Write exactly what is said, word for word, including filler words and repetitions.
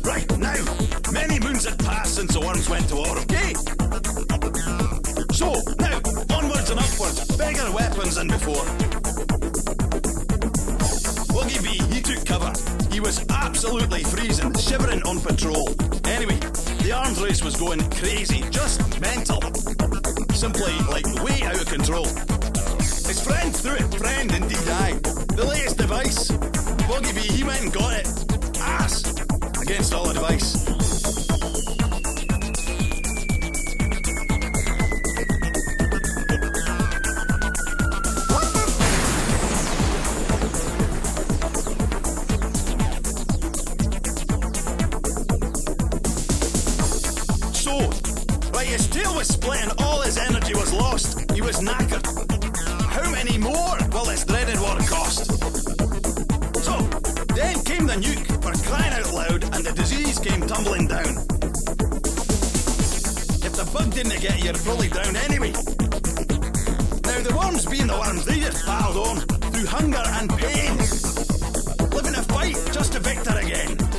Right, now, many moons had passed since the worms went to war, okay? So, now, onwards and upwards, bigger weapons than before. Buggy B, he took cover. He was absolutely freezing, shivering on patrol. Anyway, the arms race was going crazy, just mental. Simply, like, way out of control. His friend threw it, friend indeed I. The latest device. Buggy B, he went and got it. Ass! Against all advice. So, right, his tail was split and all his energy was lost. He was knackered. How many more will this dreaded war cost? So, then came the nuke for crying out loud, and the disease came tumbling down. If the bug didn't get you, you'd probably drown anyway. Now the worms being the worms, they just battled on through hunger and pain, living a fight just to victor again.